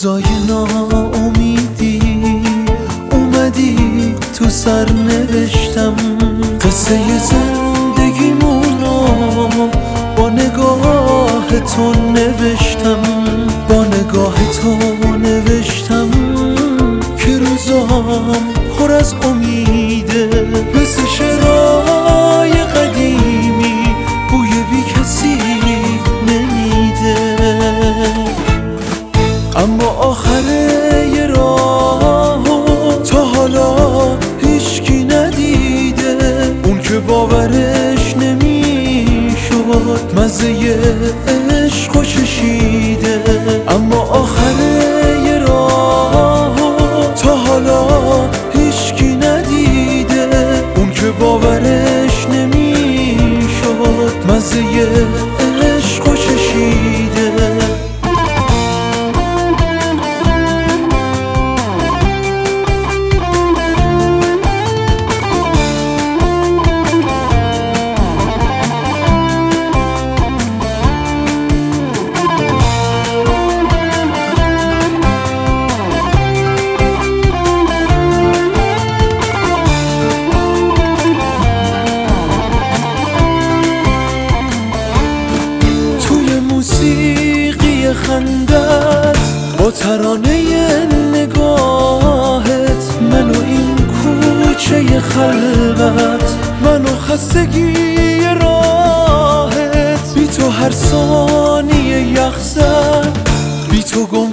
روزای ناامیدی اومدی تو سر نوشتم، قصه زندگیمونو با نگاه تو نوشتم، با نگاه تو نوشتم که روزام پر از امیده، مثل شعرهای قدیمی بوی بی کسی نمیده. اما آخر یه راهو تا حالا هیچکی ندیده، اون که باورش نمیشد مزه عشق و چشیده. اما آخر یه راهو تا حالا هیچکی ندیده، اون که باورش نمیشد مزه عشق و چشیده. موسیقی خندت با ترانه نگاهت، منو این کوچه خلوت، منو خستگی راهت، بی تو هر ثانیه یخ زد، بی تو گم